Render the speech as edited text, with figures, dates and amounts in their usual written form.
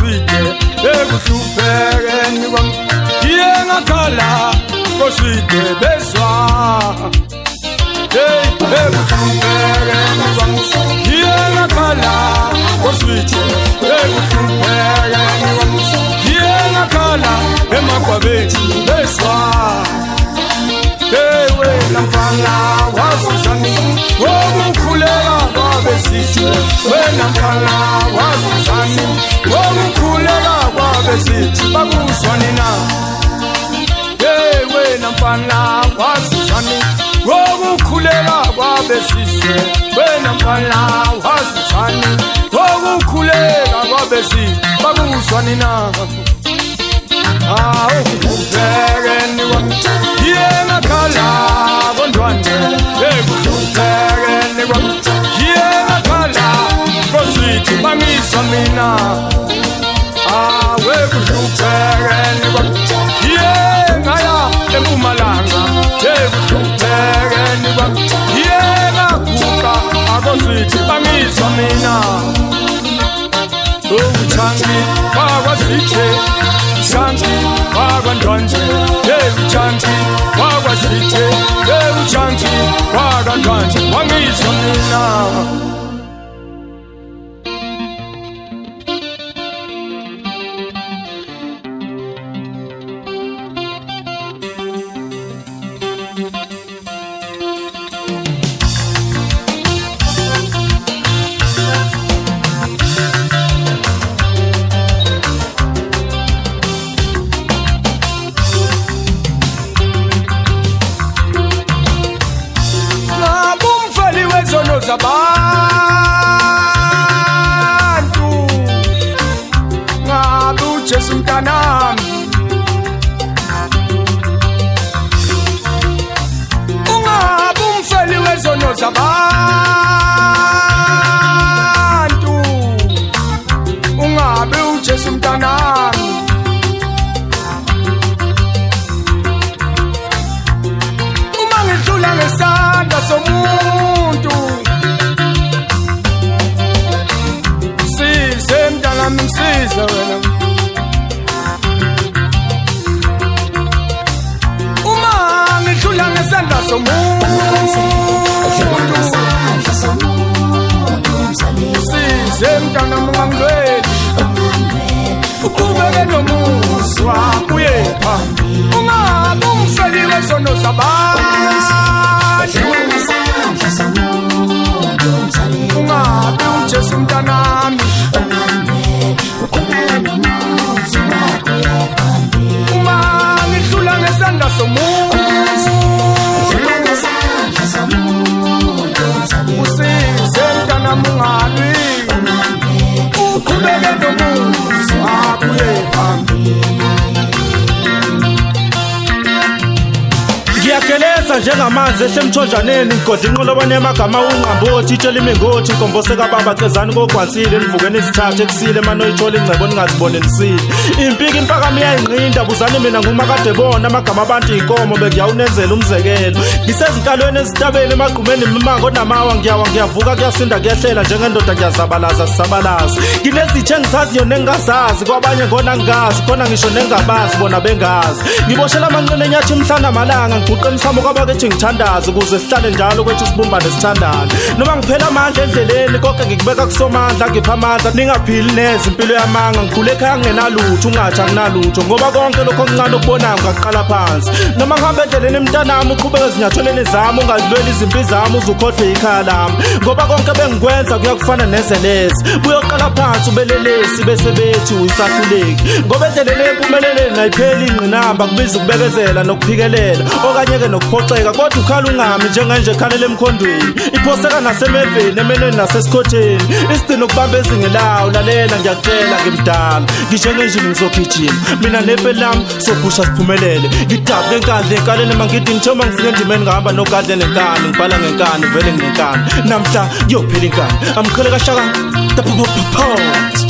koswide ekuhluphekeni kwami ngiye ngakhala koswide bezwa ekuhluphekeni kwami ngiye ngakhala koswide ekuhluphekeni kwami ngiye ngakhala emagwabeni bezwa wena mfana wasuzani wokukhuleka kwabesizwe wena mfana wasuzani wokukhuleka kwabesizwe bakuzwani na wena mfana wasuzani wokukhuleka kwabesizwe wena mfana wasuzani wokukhuleka kwabesizwe bakuzwani na ekuhluphekeni kwami ngiye ngakhala bondwane ekuhluphekeni kwami ngiye ngakhala koswidi bangizwa mina ekuhluphekeni kwami ngiye ngaya eMpumalanga ekuhluphekeni kwami ngiye ngaguqa akoswidi bangizwa mina uchangi wakwasithe uchangi wakwandwanje uchangi wakwasithe uchangi wakwandwanje wangizwa mina abantu ngabe uJesu mntanami ungabe umfeli wezono zabantu ungabe uJesu mntanami uma ngidlula ngesandla somuntu msiza wena uma ngidlula ngesandla somuntu msize mntana ungangilweli uqhubeke nomusa uye phambili ungabe umfeli wezono zabantu ungabe uJesu mntanami uma ngidlula ngesandla somuntu usize mntanami ungalwi uqhubeke nomusa uye phambili ngiyageleza njengamanzi esemthonjaneni ngigodla inqolobane yamagama unqambothi itshela imingothi inkombosi kababa kezani kogwansile enivukeni izithathu ekusile manje oyithola ingcebo ningazibone nisile impiki impakamo iyayinqinda buzani mina ngumakade bona amagama abantu inkomo bekuyawunenzela umzekelo ngisezinkalweni ezitabeni emagqumeni imimango namawa ngiyavuka kuyasinda kuyehlela njengendoda ngiyazabalaza sisabalaza nginezithe engisaziyo nengingazazi kwabanye ngona ngingazi khona ngisho nengingabazi bona bengazi ngiboshela amanqine enyathi mhlana amalanga ngiguqa emsamo kwabakethi ngithandaze ukuze sihlale njalo kwethu sibumbane sithandane noma ngiphela amandla endleleni konke ngikubeka kusomandla ngipha amandla ningaphili neze impilo yamanga ngikhule ekhaya ngingenalutho ungathi anginalutho ngoba konke lokho okuncane okubonayo ngaqala phansi noma ngihamba endleleni emntanami uqhubeke ezinyathelweni zami ungazilweli izimpi zami uzukhohlwe ikhaya lami ngoba konke bengikwenza kuyakufana nezelezi buyoqala phansi ubelelesi bese bethi uyisahluleki ngoba endleleni empumeleleni nayipheli ingqinamba kubiza ukubekezela nokuphikelela okanye-ke nokuphoxeka kodwa ukhala ungami njengenje ekhalela emkhondweni iphoseka nasemeveni emeneni nasesikhotheni isidina ukubamba ezingelawo lalela ngiyakutshela ngimdala ngishengenjini ngizogijima mina nepeli lami sophusha siphumelele ngidabuke enkandla enkaleni mangithi ngithe uma ngifika endimeni ngihamba nogadle nenkani ngibhala ngenkani vele nginenkani namhla kuyophela inkani amqhele kashaka the